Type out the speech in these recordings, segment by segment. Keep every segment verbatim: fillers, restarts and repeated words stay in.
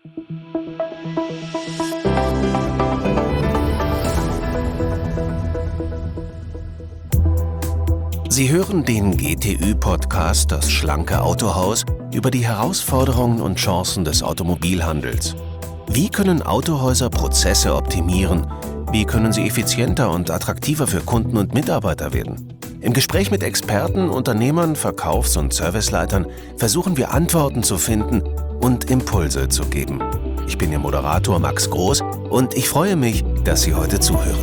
Sie hören den G T Ü-Podcast Das schlanke Autohaus über die Herausforderungen und Chancen des Automobilhandels. Wie können Autohäuser Prozesse optimieren? Wie können sie effizienter und attraktiver für Kunden und Mitarbeiter werden? Im Gespräch mit Experten, Unternehmern, Verkaufs- und Serviceleitern versuchen wir Antworten zu finden und Impulse zu geben. Ich bin Ihr Moderator Max Groß und ich freue mich, dass Sie heute zuhören.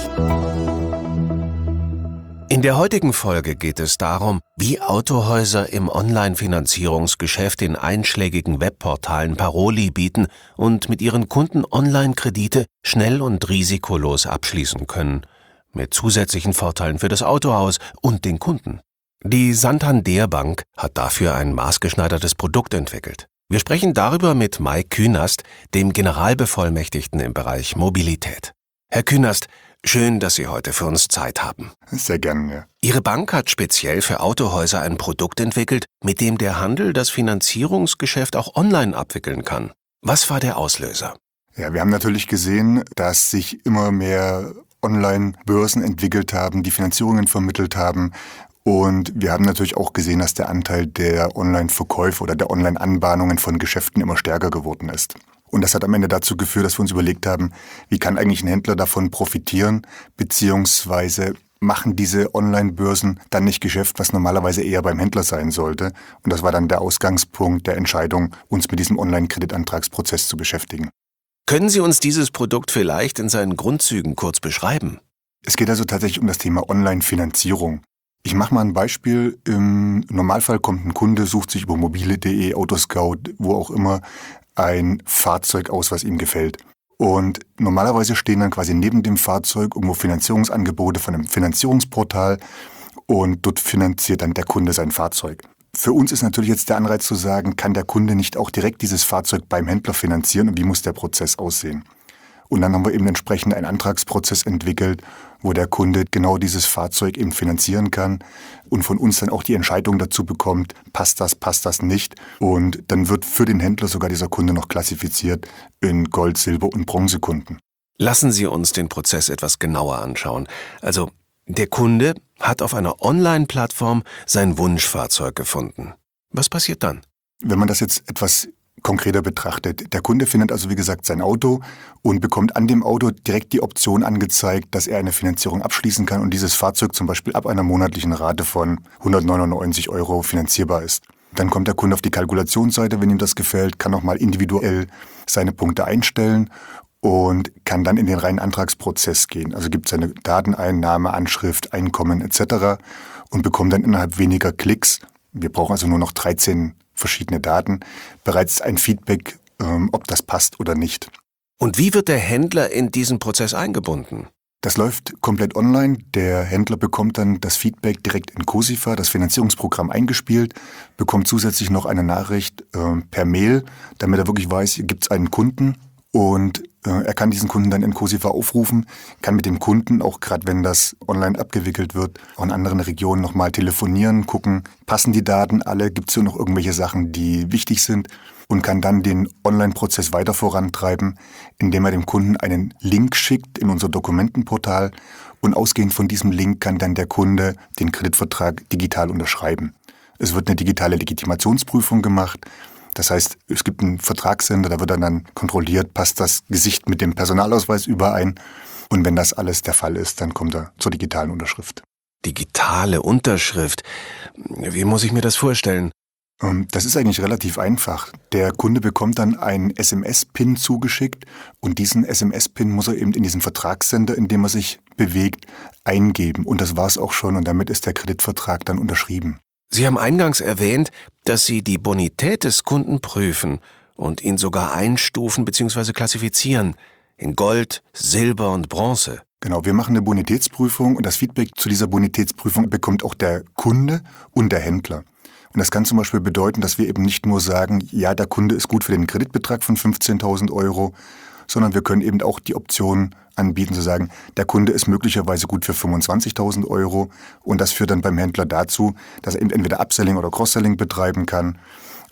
In der heutigen Folge geht es darum, wie Autohäuser im Online-Finanzierungsgeschäft in einschlägigen Webportalen Paroli bieten und mit ihren Kunden Online-Kredite schnell und risikolos abschließen können, mit zusätzlichen Vorteilen für das Autohaus und den Kunden. Die Santander Bank hat dafür ein maßgeschneidertes Produkt entwickelt. Wir sprechen darüber mit Mike Künast, dem Generalbevollmächtigten im Bereich Mobilität. Herr Künast, schön, dass Sie heute für uns Zeit haben. Sehr gerne, ja. Ihre Bank hat speziell für Autohäuser ein Produkt entwickelt, mit dem der Handel das Finanzierungsgeschäft auch online abwickeln kann. Was war der Auslöser? Ja, wir haben natürlich gesehen, dass sich immer mehr Online-Börsen entwickelt haben, die Finanzierungen vermittelt haben. Und wir haben natürlich auch gesehen, dass der Anteil der Online-Verkäufe oder der Online-Anbahnungen von Geschäften immer stärker geworden ist. Und das hat am Ende dazu geführt, dass wir uns überlegt haben, wie kann eigentlich ein Händler davon profitieren, beziehungsweise machen diese Online-Börsen dann nicht Geschäft, was normalerweise eher beim Händler sein sollte. Und das war dann der Ausgangspunkt der Entscheidung, uns mit diesem Online-Kreditantragsprozess zu beschäftigen. Können Sie uns dieses Produkt vielleicht in seinen Grundzügen kurz beschreiben? Es geht also tatsächlich um das Thema Online-Finanzierung. Ich mache mal ein Beispiel. Im Normalfall kommt ein Kunde, sucht sich über mobile punkt de, Autoscout, wo auch immer, ein Fahrzeug aus, was ihm gefällt. Und normalerweise stehen dann quasi neben dem Fahrzeug irgendwo Finanzierungsangebote von einem Finanzierungsportal und dort finanziert dann der Kunde sein Fahrzeug. Für uns ist natürlich jetzt der Anreiz zu sagen, kann der Kunde nicht auch direkt dieses Fahrzeug beim Händler finanzieren und wie muss der Prozess aussehen? Und dann haben wir eben entsprechend einen Antragsprozess entwickelt, wo der Kunde genau dieses Fahrzeug eben finanzieren kann und von uns dann auch die Entscheidung dazu bekommt, passt das, passt das nicht. Und dann wird für den Händler sogar dieser Kunde noch klassifiziert in Gold-, Silber- und Bronzekunden. Lassen Sie uns den Prozess etwas genauer anschauen. Also, der Kunde hat auf einer Online-Plattform sein Wunschfahrzeug gefunden. Was passiert dann? Wenn man das jetzt etwas konkreter betrachtet. Der Kunde findet also, wie gesagt, sein Auto und bekommt an dem Auto direkt die Option angezeigt, dass er eine Finanzierung abschließen kann und dieses Fahrzeug zum Beispiel ab einer monatlichen Rate von hundertneunundneunzig Euro finanzierbar ist. Dann kommt der Kunde auf die Kalkulationsseite, wenn ihm das gefällt, kann nochmal individuell seine Punkte einstellen und kann dann in den reinen Antragsprozess gehen. Also gibt seine Daten ein, Name, Anschrift, Einkommen et cetera und bekommt dann innerhalb weniger Klicks, wir brauchen also nur noch dreizehn verschiedene Daten, bereits ein Feedback, ähm, ob das passt oder nicht. Und wie wird der Händler in diesen Prozess eingebunden? Das läuft komplett online. Der Händler bekommt dann das Feedback direkt in Cosifa, das Finanzierungsprogramm, eingespielt, bekommt zusätzlich noch eine Nachricht äh, per Mail, damit er wirklich weiß, hier gibt es einen Kunden und äh, er kann diesen Kunden dann in Cosifa aufrufen, kann mit dem Kunden, auch gerade wenn das online abgewickelt wird, auch in anderen Regionen nochmal telefonieren, gucken, passen die Daten alle, gibt es hier noch irgendwelche Sachen, die wichtig sind und kann dann den Online-Prozess weiter vorantreiben, indem er dem Kunden einen Link schickt in unser Dokumentenportal und ausgehend von diesem Link kann dann der Kunde den Kreditvertrag digital unterschreiben. Es wird eine digitale Legitimationsprüfung gemacht. Das heißt, es gibt einen Vertragssender, da wird dann kontrolliert, passt das Gesicht mit dem Personalausweis überein. Und wenn das alles der Fall ist, dann kommt er zur digitalen Unterschrift. Digitale Unterschrift? Wie muss ich mir das vorstellen? Das ist eigentlich relativ einfach. Der Kunde bekommt dann einen S M S-Pin zugeschickt und diesen S M S-Pin muss er eben in diesen Vertragssender, in dem er sich bewegt, eingeben. Und das war's auch schon und damit ist der Kreditvertrag dann unterschrieben. Sie haben eingangs erwähnt, dass Sie die Bonität des Kunden prüfen und ihn sogar einstufen bzw. klassifizieren in Gold, Silber und Bronze. Genau, wir machen eine Bonitätsprüfung und das Feedback zu dieser Bonitätsprüfung bekommt auch der Kunde und der Händler. Und das kann zum Beispiel bedeuten, dass wir eben nicht nur sagen, ja, der Kunde ist gut für den Kreditbetrag von fünfzehntausend Euro, sondern wir können eben auch die Option anbieten zu sagen, der Kunde ist möglicherweise gut für fünfundzwanzigtausend Euro und das führt dann beim Händler dazu, dass er eben entweder Upselling oder Cross-Selling betreiben kann.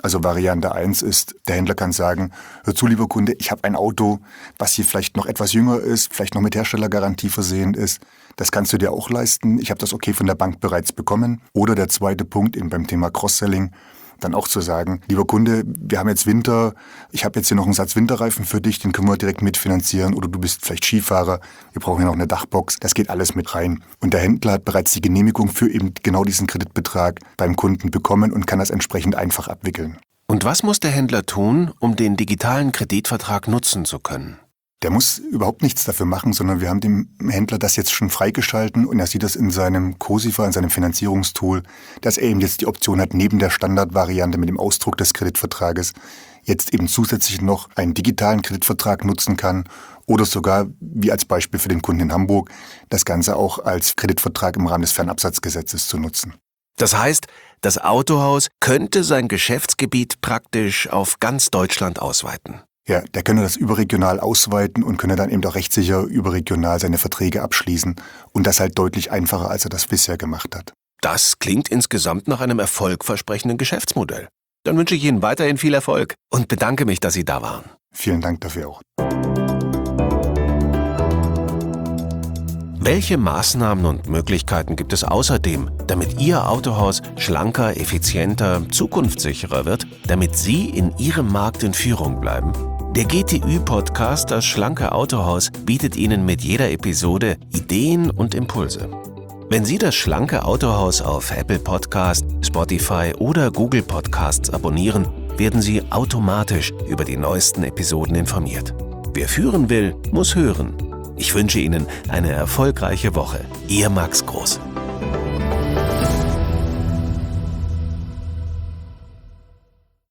Also Variante eins ist, der Händler kann sagen, hör zu, lieber Kunde, ich habe ein Auto, was hier vielleicht noch etwas jünger ist, vielleicht noch mit Herstellergarantie versehen ist. Das kannst du dir auch leisten. Ich habe das okay von der Bank bereits bekommen. Oder der zweite Punkt eben beim Thema Cross-Selling, dann auch zu sagen, lieber Kunde, wir haben jetzt Winter, ich habe jetzt hier noch einen Satz Winterreifen für dich, den können wir direkt mitfinanzieren. Oder du bist vielleicht Skifahrer, wir brauchen hier noch eine Dachbox. Das geht alles mit rein. Und der Händler hat bereits die Genehmigung für eben genau diesen Kreditbetrag beim Kunden bekommen und kann das entsprechend einfach abwickeln. Und was muss der Händler tun, um den digitalen Kreditvertrag nutzen zu können? Der muss überhaupt nichts dafür machen, sondern wir haben dem Händler das jetzt schon freigeschalten und er sieht das in seinem Cosifa, in seinem Finanzierungstool, dass er eben jetzt die Option hat, neben der Standardvariante mit dem Ausdruck des Kreditvertrages jetzt eben zusätzlich noch einen digitalen Kreditvertrag nutzen kann oder sogar, wie als Beispiel für den Kunden in Hamburg, das Ganze auch als Kreditvertrag im Rahmen des Fernabsatzgesetzes zu nutzen. Das heißt, das Autohaus könnte sein Geschäftsgebiet praktisch auf ganz Deutschland ausweiten. Ja, der könne das überregional ausweiten und könne dann eben auch rechtssicher überregional seine Verträge abschließen und das halt deutlich einfacher, als er das bisher gemacht hat. Das klingt insgesamt nach einem erfolgversprechenden Geschäftsmodell. Dann wünsche ich Ihnen weiterhin viel Erfolg und bedanke mich, dass Sie da waren. Vielen Dank dafür auch. Welche Maßnahmen und Möglichkeiten gibt es außerdem, damit Ihr Autohaus schlanker, effizienter, zukunftssicherer wird, damit Sie in Ihrem Markt in Führung bleiben? Der G T Ü-Podcast Das schlanke Autohaus bietet Ihnen mit jeder Episode Ideen und Impulse. Wenn Sie das schlanke Autohaus auf Apple Podcast, Spotify oder Google Podcasts abonnieren, werden Sie automatisch über die neuesten Episoden informiert. Wer führen will, muss hören. Ich wünsche Ihnen eine erfolgreiche Woche. Ihr Max Groß.